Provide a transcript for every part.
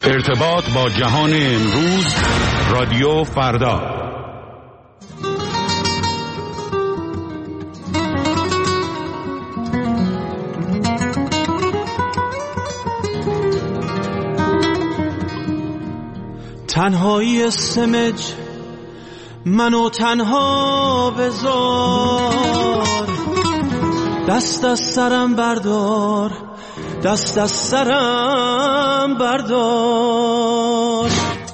ارتباط با جهان امروز، رادیو فردا. تنهایی سمج منو تنها بذار، دست از سرم بردار، دست از سرم بردار.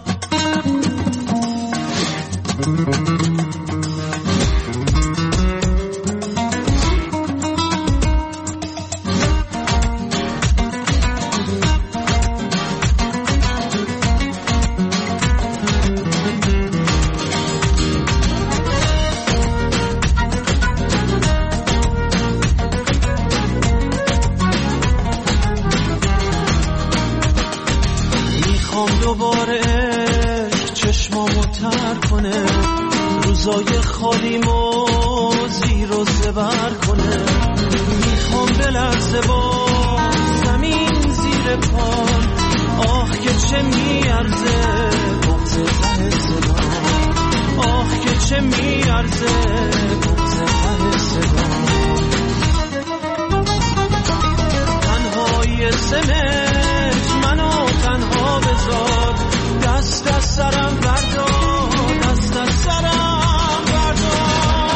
دوباره چشمامو تر کنه، روزای خالیمو زیر و زبر کنه. میخوام بلرزه با زمین زیر پام، آه که چه میارزه بغض ته صدام، آه که چه میارزه بغض ته صدام. تنهای سمج منو تنها بذار، دست از سرم بردار، دست از سرم بردار.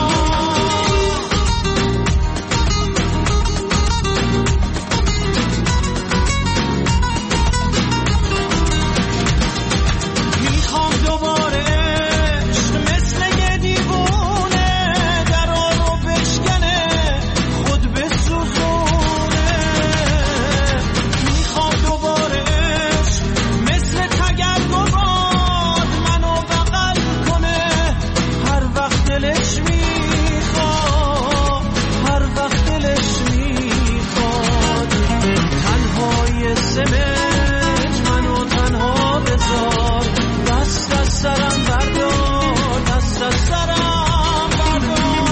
میخوام دوباره عشق مثل یه دیوونه درا رو بشکنه، خود بسوزونه. میخوام دوباره عشق مثل تگرگ و باد منو بغل کنه، هر وقت دلش میخواد، هر وقت دلش میخواد. تنهای سمج منو تنها بذار، دست از سرم بردار، دست از سرم بردار.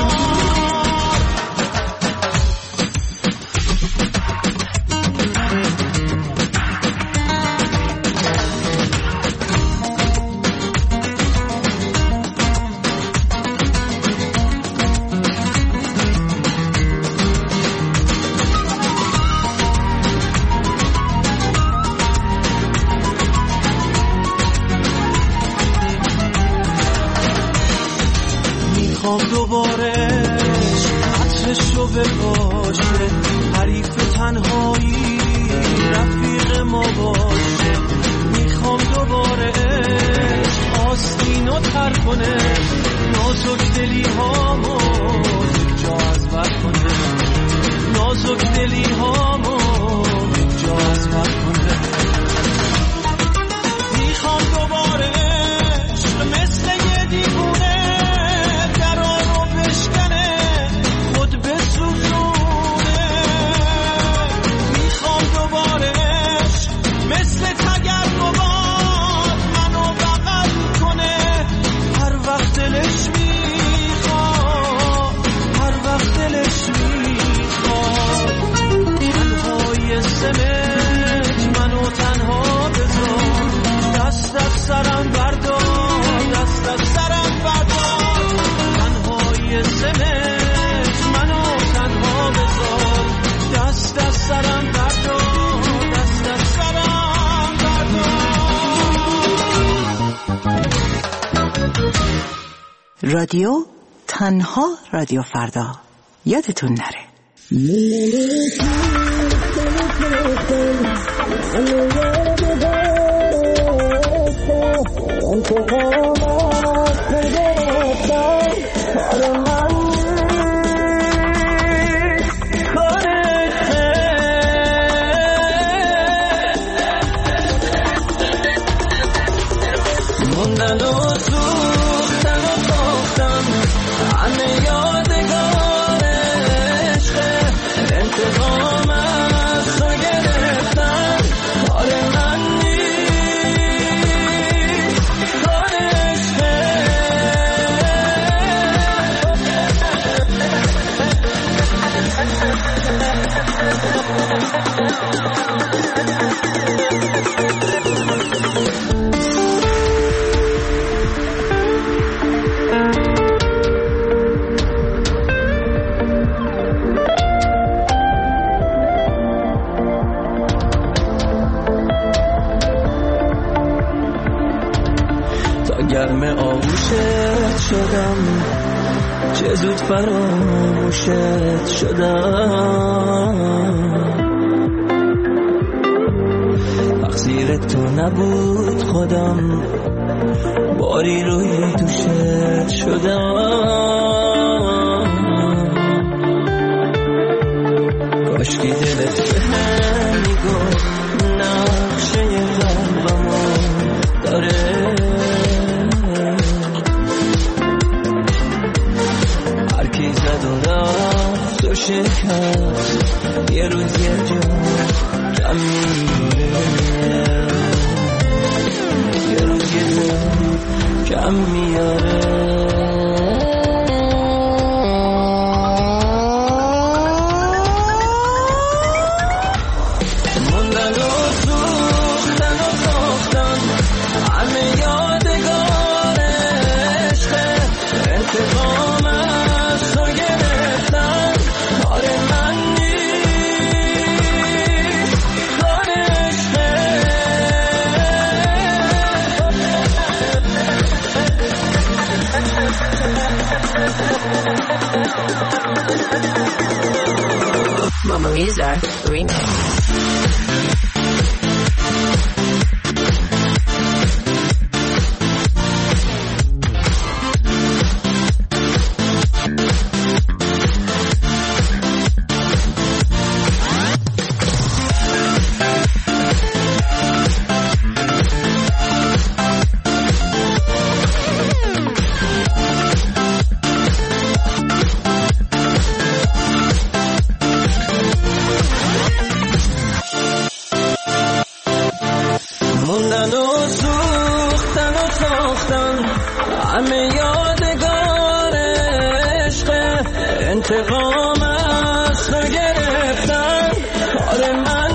میخوام دوباره عطرشو بپاشه، حریف تنهایی رفیق ما باشه. میخوام دوباره آستینو تر کنه، نازک دلی هامو یک جا از بر کنه، نازک دلی هامو یک جا از بر کنه. میخوام دوباره عشق مثل یه دیوونه درا رو بشکنه، خود بسوزونه. میخوام دوباره عشق مثل تگرگ و باد منو بغل کنه، هر وقت دلش میخواد، هر وقت دلش میخواد. تنهای سمج منو تنها بذار، دست از سرم بردار، دست از سرم بردار. تنهای سمج منو تنها بذار، دست از سرم بردار، دست از سرم بردار. رادیو تنها، رادیو فردا. یادتون نره. انتقام گرم آغوشت شدم، چه زود فراموشت شدم. تقصیر تو نبود خودم، باری روی دوشت شدم. کاشکی دلت به هم میگفت نقشه قلبمو داره. هر کی زد و رفت و شکست، یه روز یه جا کم میاره، یه روز یه جا کم میاره. Mama Lisa remix. موندن و سوختن و ساختن همه یادگار عشق، انتقام از تو گرفتن کار من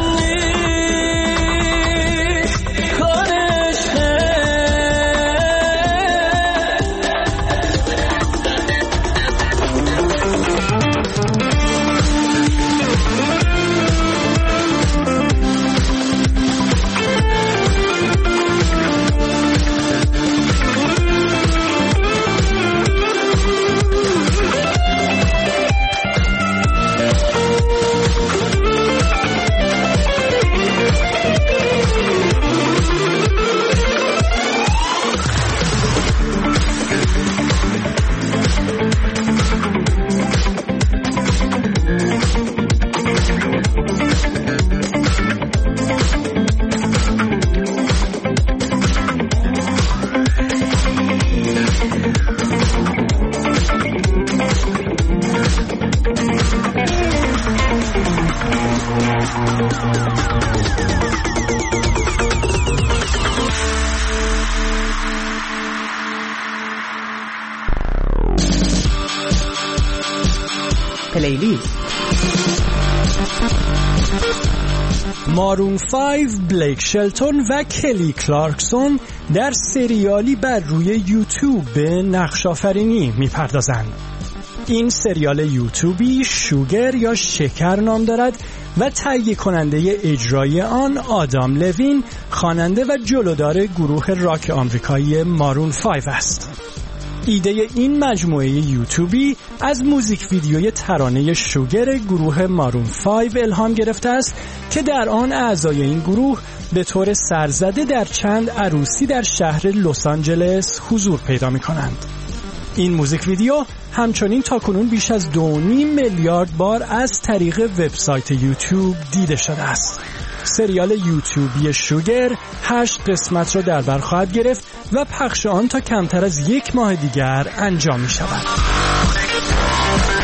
نیست، کار عشقه. پلیلیست. مارون 5، بلیک شلتون و کلی کلارکسون در سریالی بر روی یوتیوب به نقش آفرینی میپردازند. این سریال یوتیوبی شوگر یا شکر نام دارد و تهیه کننده اجرای آن آدام لوین، خواننده و جلودار گروه راک آمریکایی مارون 5 است. ایده این مجموعه یوتیوبی از موزیک ویدیوی ترانه شوگر گروه مارون 5 الهام گرفته است که در آن اعضای این گروه به طور سرزده در چند عروسی در شهر لس آنجلس حضور پیدا می‌کنند. این موزیک ویدیو همچنین تاکنون بیش از 2.5 میلیارد بار از طریق وبسایت یوتیوب دیده شده است. سریال یوتیوبی شوگر 8 قسمت را در بر خواهد گرفت و پخش آن تا کمتر از 1 ماه دیگر انجام می شود.